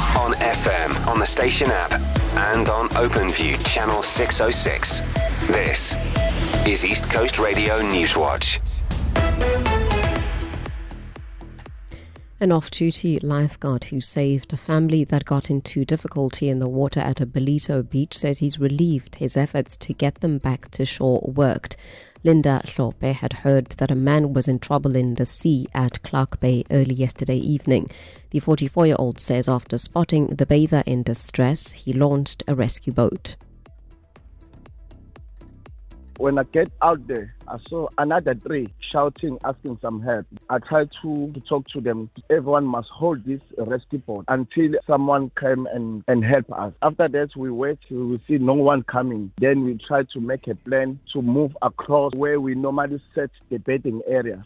On FM, on the station app, and on OpenView Channel 606. This is East Coast Radio Newswatch. An off-duty lifeguard who saved a family that got into difficulty in the water at a Ballito beach says he's relieved his efforts to get them back to shore worked. Linda Hlophe had heard that a man was in trouble in the sea at Clark Bay early yesterday evening. The 44-year-old says after spotting the bather in distress, he launched a rescue boat. When I get out there, I saw another three shouting, asking some help. I tried to talk to them. Everyone must hold this rescue boat until someone came and help us. After that, we wait till we see no one coming. Then we try to make a plan to move across where we normally set the bathing area.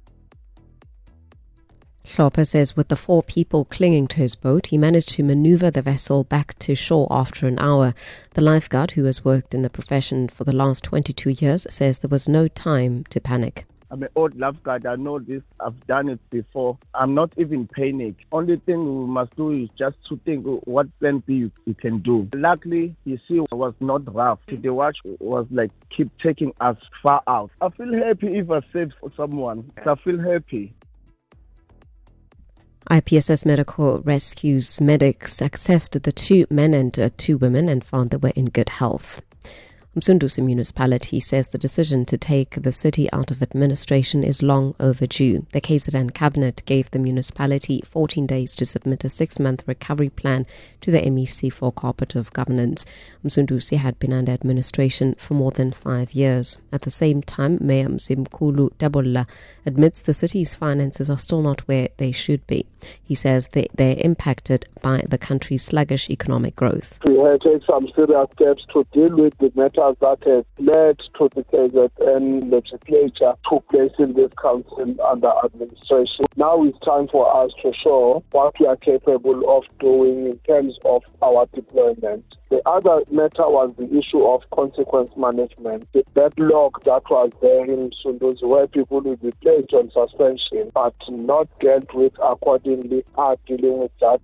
Hlophe says with the 4 people clinging to his boat, he managed to maneuver the vessel back to shore after an hour. The lifeguard, who has worked in the profession for the last 22 years, says there was no time to panic. I'm an old lifeguard. I know this. I've done it before. I'm not even panic. Only thing we must do is just to think what plan B we can do. Luckily, the sea was not rough. The watch was like keep taking us far out. I feel happy if I saved someone. I feel happy. IPSS Medical Rescue's medics accessed the 2 men and 2 women and found they were in good health. Msunduzi Municipality says the decision to take the city out of administration is long overdue. The KZN Cabinet gave the municipality 14 days to submit a 6-month recovery plan to the MEC for cooperative governance. Msunduzi had been under administration for more than 5 years. At the same time, Mayor Mzimkhulu Dabolla admits the city's finances are still not where they should be. He says they're impacted by the country's sluggish economic growth. We had to take some serious steps to deal with the matters that have led to the KZN legislature to place in this council under administration. Now it's time for us to show what we are capable of doing in terms of our deployment. The other matter was the issue of consequence management. The backlog that was there in Msunduzi, where people will be placed on suspension but not dealt with accordingly, are dealing with that.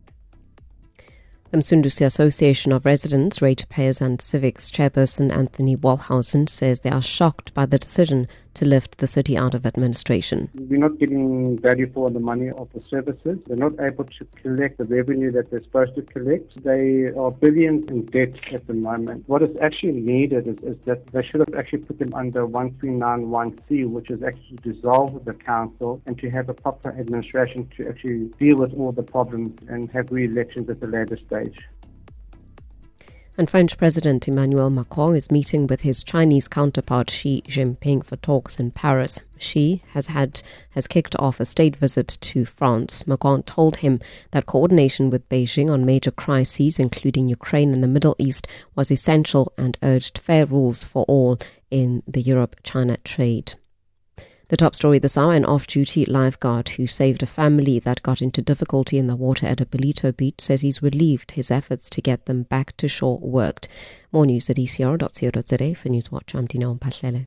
The Msunduzi Association of Residents, Ratepayers and Civics chairperson Anthony Walhausen says they are shocked by the decision to lift the city out of administration. We're not getting value for the money of the services. They're not able to collect the revenue that they're supposed to collect. They are billions in debt at the moment. What is actually needed is that they should have actually put them under 1391C, which is actually to dissolve the council and to have a proper administration to actually deal with all the problems and have re-elections at the later stage. And French President Emmanuel Macron is meeting with his Chinese counterpart Xi Jinping for talks in Paris. Xi has kicked off a state visit to France. Macron told him that coordination with Beijing on major crises, including Ukraine and the Middle East, was essential and urged fair rules for all in the Europe-China trade. The top story this hour, an off-duty lifeguard who saved a family that got into difficulty in the water at a Ballito beach says he's relieved his efforts to get them back to shore worked. More news at ecr.co.za. For Newswatch, I'm Dina Mpahlele.